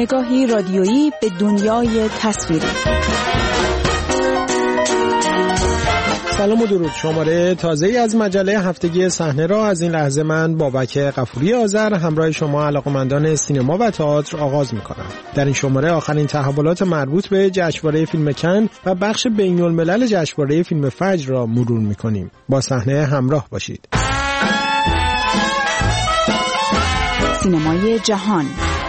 نگاهی رادیویی به دنیای تصویری. سلام و درود. شماره تازه‌ای از مجله هفتگی صحنه را از این لحظه من بابک غفوری آذر همراه شما علاقه‌مندان سینما و تئاتر آغاز می‌کنم. در این شماره آخرین تحولات مربوط به جشنواره فیلم کن و بخش بین‌الملل جشنواره فیلم فجر را مرور می‌کنیم. با صحنه همراه باشید. سینمای جهان.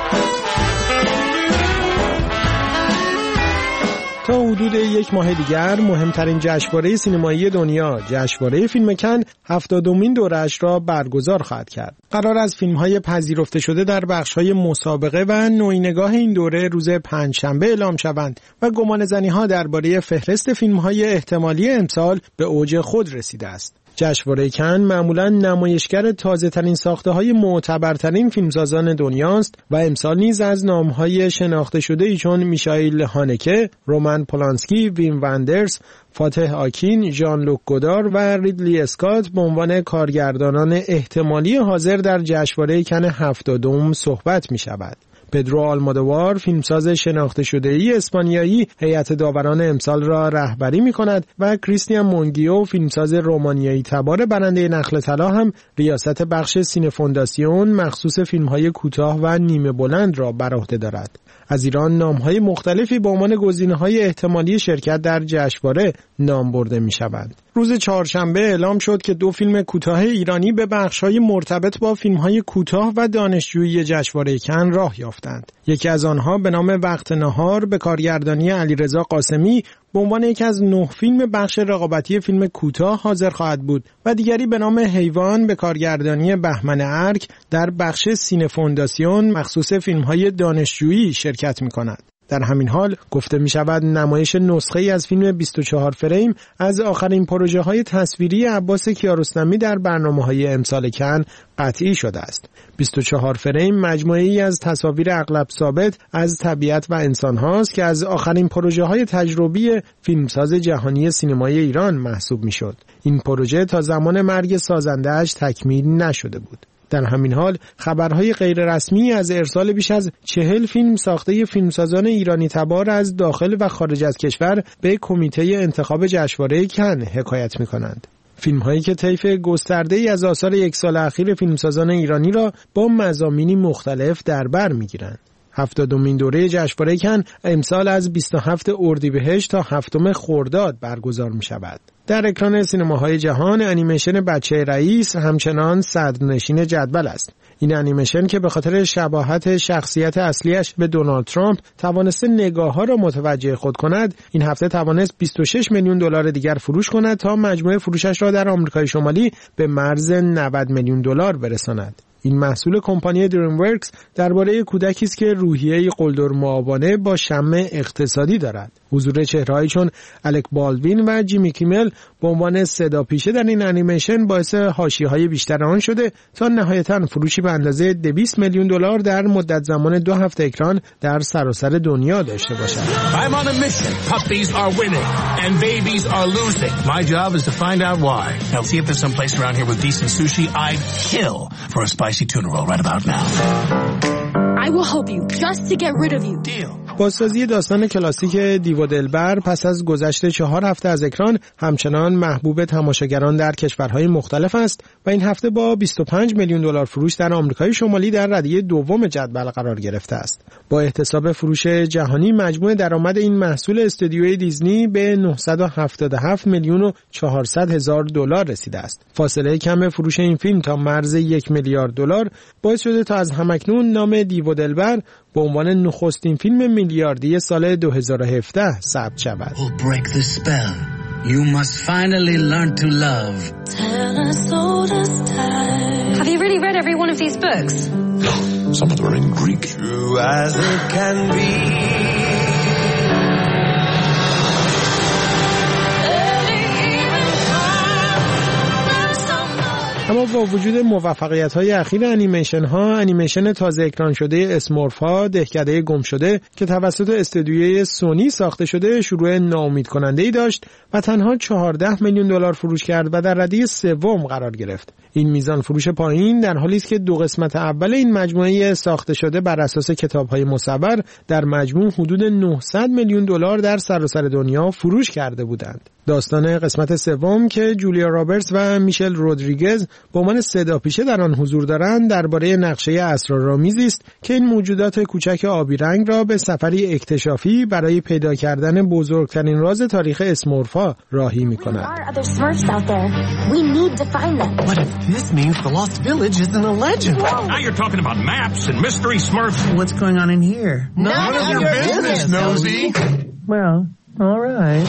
تا حدود یک ماه دیگر مهمترین جشنواره سینمایی دنیا، جشنواره فیلم کن، 70مین دوره‌اش را برگزار خواهد کرد. قرار است فیلم‌های پذیرفته شده در بخش‌های مسابقه و نوع‌نگاه این دوره روز پنجشنبه اعلام شوند و گمانه‌زنی‌ها درباره فهرست فیلم‌های احتمالی امسال به اوج خود رسیده است. جشنواره کن معمولاً نمایشگر تازه‌ترین ساخته‌های معتبرترین فیلمسازان دنیاست و امسال نیز از نام‌های شناخته شده‌ای چون میشائیل هانکه، رومن پولانسکی، ویم وندرس، فاتح آکین، ژان لوک گودار و ریدلی اسکات به عنوان کارگردانان احتمالی حاضر در جشنواره کن 70 صحبت می‌شود. پدرو آلمودوار، فیلمساز شناخته شده‌ای اسپانیایی، هیئت داوران امسال را رهبری می‌کند و کریستیان مونگیو، فیلمساز رومانیایی تبار برنده نخل طلا هم ریاست بخش سینه فونداسیون مخصوص فیلم‌های کوتاه و نیمه بلند را بر عهده دارد. از ایران نام‌های مختلفی به عنوان گزینه‌های احتمالی شرکت در جشنواره نام برده می‌شوند. روز چهارشنبه اعلام شد که 2 فیلم کوتاه ایرانی به بخش‌های مرتبط با فیلم‌های کوتاه و دانشجویی جشنواره کن راه یافتند. یکی از آنها به نام وقت نهار به کارگردانی علیرضا قاسمی به عنوان یکی از 9 فیلم بخش رقابتی فیلم کوتاه حاضر خواهد بود و دیگری به نام حیوان به کارگردانی بهمن ارک در بخش سینه فونداسیون مخصوص فیلم‌های دانشجویی شرکت می‌کند. در همین حال گفته می شود نمایش نسخه‌ای از فیلم 24 فریم از آخرین پروژه‌های تصویری عباس کیارستمی در برنامه‌های امسال کن قطعی شده است. 24 فریم مجموعه‌ای از تصاویر اغلب ثابت از طبیعت و انسان هاست که از آخرین پروژه‌های تجربی فیلمساز جهانی سینمای ایران محسوب می‌شد. این پروژه تا زمان مرگ سازنده‌اش تکمیل نشده بود. در همین حال خبرهای غیررسمی از ارسال بیش از 40 فیلم ساخته فیلمسازان ایرانی تبار از داخل و خارج از کشور به کمیته انتخاب جشنواره کن حکایت می‌کنند. فیلم‌هایی که طیف گسترده‌ای از آثار یک سال اخیر فیلمسازان ایرانی را با مضامینی مختلف در بر می‌گیرند. 70مین دوره جشنواره کن امسال از 27 اردیبهشت تا 7 خرداد برگزار می‌شود. در اکران سینماهای جهان انیمیشن بچه رئیس همچنان صدرنشین جدول است. این انیمیشن که به خاطر شباهت شخصیت اصلیش به دونالد ترامپ توانسته نگاه‌ها را متوجه خود کند، این هفته توانست 26 میلیون دلار دیگر فروش کند تا مجموع فروشش را در آمریکای شمالی به مرز 90 میلیون دلار برساند. این محصول کمپانی دریم ورکس درباره کودکی است که روحیه قلدرمآبانه با شم اقتصادی دارد. حضور چهره‌هایی چون الک بالدوین و جیمی کیمل به عنوان صداپیشه در این انیمیشن باعث حاشیه‌های بیشتر آن شده تا نهایتاً فروشی به اندازه 200 میلیون دلار در مدت زمان 2 هفته اکران در سراسر دنیا داشته باشد. I'm on a mission. Puppies are winning and babies are losing. My job is to find out why. Now see if there's some place around here with decent sushi. I'd kill for a spicy tuna roll right about now. I will help you just to get rid of you. Deal. بازسازی داستان کلاسیک دیو و دلبر پس از گذشت 4 هفته از اکران همچنان محبوب تماشاگران در کشورهای مختلف است و این هفته با 25 میلیون دلار فروش در آمریکای شمالی در رده‌ی دوم جدول قرار گرفته است. با احتساب فروش جهانی مجموع درآمد این محصول استودیوی دیزنی به 977 میلیون و 400 هزار دلار رسیده است. فاصله کم فروش این فیلم تا مرز 1 میلیارد دلار باعث شده تا از همکنون نام دیو و دلبر به عنوان نخستین فیلم میلیاردی سال 2017 ثبت شود. You must finally learn to love. Have you really read every one of these books? Some of them are in Greek. True as it can be. اما با وجود موفقیت‌های اخیر انیمیشن تازه اکران شده اسمورفا دهکده گم شده که توسط استودیوی سونی ساخته شده شروع ناامیدکننده‌ای داشت و تنها 14 میلیون دلار فروش کرد و در رده سوم قرار گرفت. این میزان فروش پایین در حالی است که 2 قسمت اول این مجموعه ساخته شده بر اساس کتاب‌های مصور در مجموع حدود 900 میلیون دلار در سراسر دنیا فروش کرده بودند. داستان قسمت سوم که جولیا رابرتس و میشل رودریگز به عنوان صداپیشه در آن حضور دارند درباره نقشه اسرارآمیزی است که این موجودات کوچک آبی رنگ را به سفری اکتشافی برای پیدا کردن بزرگترین راز تاریخ اسمورفا راهی می‌کند. This means the lost village isn't a legend. Now you're talking about maps and mystery smurfs. What's going on in here? None of your business, nosy. Well, all right.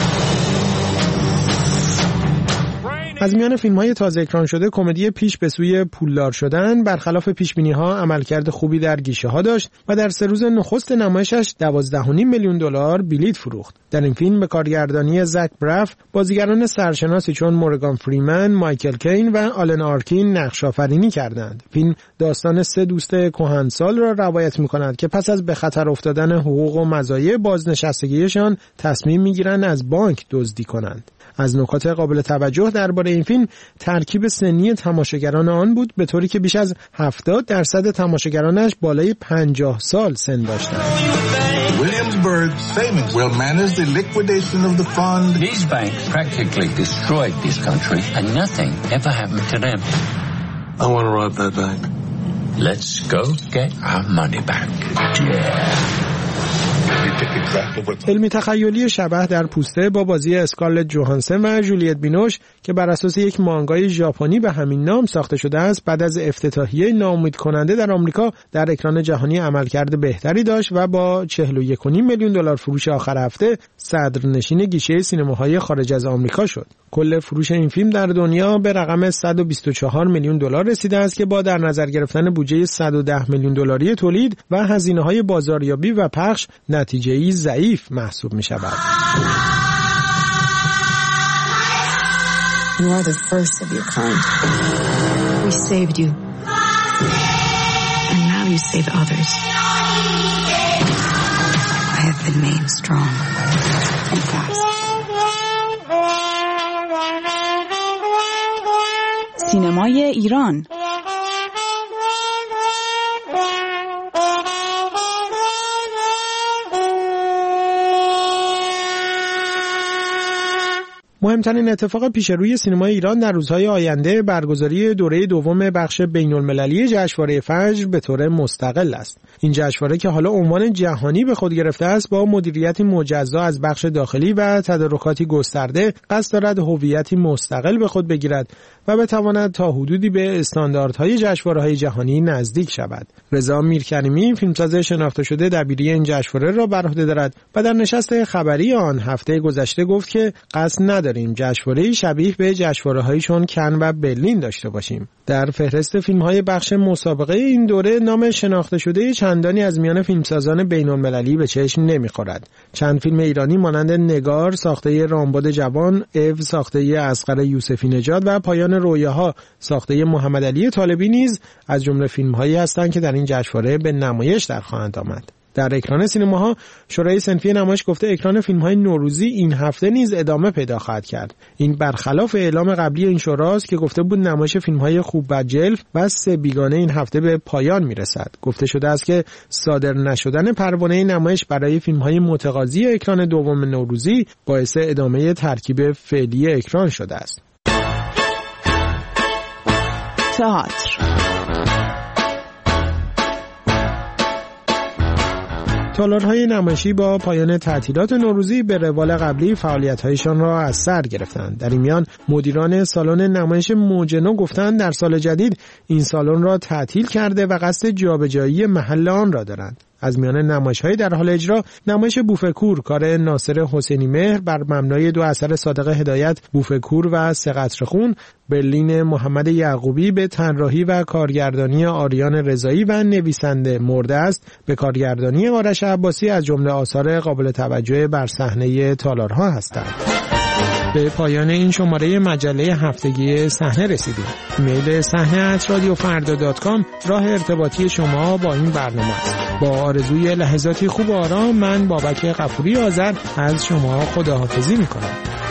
از میان فیلم‌های تازه اکران شده کمدی پیش به سوی پولدار شدن برخلاف پیش‌بینی‌ها عملکرد خوبی در گیشه‌ها داشت و در 3 روز نخست نمایشش 12.5 میلیون دلار بلیت فروخت. در این فیلم به کارگردانی زک برف بازیگران سرشناسی چون مورگان فریمن، مایکل کین و آلن آرکین نقش‌آفرینی کردند. فیلم داستان 3 دوست کهنسال را روایت می‌کند که پس از به خطر افتادن حقوق و مزایای بازنشستگیشان تصمیم می‌گیرند از بانک دزدی کنند. از نکات قابل توجه درباره این فیلم ترکیب سنی تماشاگران آن بود، به طوری که بیش از 70% تماشاگرانش بالای 50 سال سن داشتند. Williamsburg savings will manage the liquidation of the fund. These banks practically destroyed this country and nothing ever happened to them. I want to rob that bank. Let's go get our money back. علمی تخیلی شبح در پوسته با بازی اسکارلت جوهانسن و جولیت بینوش که بر اساس یک مانگای ژاپنی به همین نام ساخته شده است بعد از افتتاحیه ناامیدکننده در آمریکا در اکران جهانی عملکرد بهتری داشت و با 41.5 میلیون دلار فروش آخر هفته صدرنشین گیشه سینماهای خارج از آمریکا شد. کل فروش این فیلم در دنیا به رقم 124 میلیون دلار رسیده است که با در نظر گرفتن بودجه 110 میلیون دلاری تولید و هزینه‌های بازاریابی و پخش نتیجه‌ای ضعیف محسوب می‌شود. You are the first of your kind. We saved you. And now you save others. I have been made strong and fast. سینمای ایران. مهمترین اتفاق پیش روی سینمای ایران در روزهای آینده برگزاری دوره دوم بخش بین‌المللی جشنواره فجر به طور مستقل است. این جشنواره که حالا عنوان جهانی به خود گرفته است با مدیریتی مجزا از بخش داخلی و تدارکاتی گسترده قصد دارد هویتی مستقل به خود بگیرد و بتواند تا حدودی به استانداردهای جشنواره‌های جهانی نزدیک شود. رضا میرکریمی فیلمساز شناخته شده دبیری این جشنواره را بر عهده دارد و در نشست خبری آن هفته گذشته گفت که قصد نداریم جشنواره‌ای شبیه به جشنواره‌هایی چون کن و برلین داشته باشیم. در فهرست فیلم‌های بخش مسابقه این دوره نام شناخته شده چندانی از میان فیلمسازان بین‌المللی به چشم نمی‌خورد. چند فیلم ایرانی مانند نگار ساخته رامبد جوان، او ساخته اصغر یوسفی نژاد و پایان رویاها ساخته محمد علی طالبی نیز از جمله فیلم‌هایی هستند که در این جشنواره به نمایش در خواهند آمد. در اکران سینماها شورای صنفی نمایش گفته اکران فیلم‌های نوروزی این هفته نیز ادامه پیدا خواهد کرد. این برخلاف اعلام قبلی این شوراست که گفته بود نمایش فیلم‌های خوب و جلف و 3 بیگانه این هفته به پایان میرسد. گفته شده است که صادر نشدن پروانه نمایش برای فیلم‌های متقاضی اکران دوم نوروزی باعث ادامه ترکیب فعلی اکران شده است. تئاتر. تالارهای نمایشی با پایان تعطیلات نوروزی به روال قبلی فعالیت‌هایشان را از سر گرفتند. در این میان مدیران سالن نمایش موجنو گفتند در سال جدید این سالن را تعطیل کرده و قصد جابجایی محل آن را دارند. از میان نمایش‌های در حال اجرا نمایش بوفکور کار ناصر حسینی مهر بر مبنای 2 اثر صادق هدایت بوفکور و 3 قطره خون، برلین محمد یعقوبی به طراحی و کارگردانی آریان رضایی و نویسنده مرده است به کارگردانی آرش عباسی از جمله آثار قابل توجه بر صحنه تالارها هستند. به پایان این شماره مجله هفتگی صحنه رسیدیم. ایمیل صحنه@radiofarda.com راه ارتباطی شما با این برنامه است. با آرزوی لحظاتی خوب و آرام، من بابک غفوری آذر از شما خداحافظی میکنم.